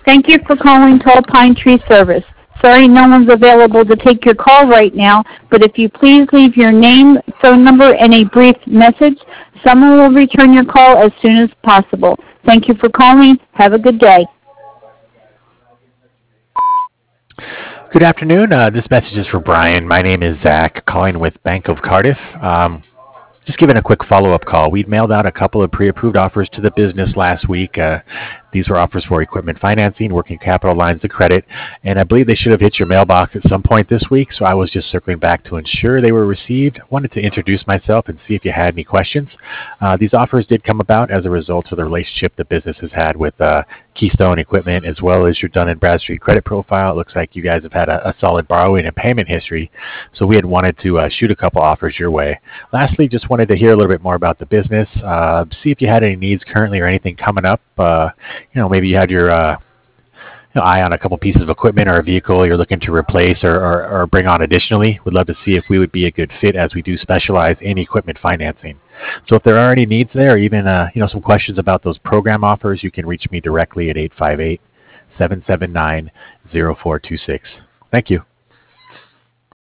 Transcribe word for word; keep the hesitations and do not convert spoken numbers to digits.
Thank you for calling Tall Pine Tree Service. Sorry no one's available to take your call right now, but if you please leave your name, phone number, and a brief message, someone will return your call as soon as possible. Thank you for calling. Have a good day. Good afternoon. Uh, this message is for Brian. My name is Zach, calling with Bank of Cardiff. Um, just giving a quick follow-up call. We'd mailed out a couple of pre-approved offers to the business last week. Uh, these were offers for equipment financing, working capital lines of credit, and I believe they should have hit your mailbox at some point this week, so I was just circling back to ensure they were received. Wanted to introduce myself and see if you had any questions. Uh, these offers did come about as a result of the relationship the business has had with uh, Keystone Equipment, as well as your Dun and Bradstreet credit profile. It looks like you guys have had a, a solid borrowing and payment history, so we had wanted to uh, shoot a couple offers your way. Lastly, just wanted to hear a little bit more about the business, uh, see if you had any needs currently or anything coming up. Uh, you know, maybe you had your uh, you know, eye on a couple pieces of equipment or a vehicle you're looking to replace or, or, or bring on additionally. Would love to see if we would be a good fit, as we do specialize in equipment financing. So if there are any needs there, or even uh, you know, some questions about those program offers, you can reach me directly at eight five eight, seven seven nine, zero four two six. Thank you.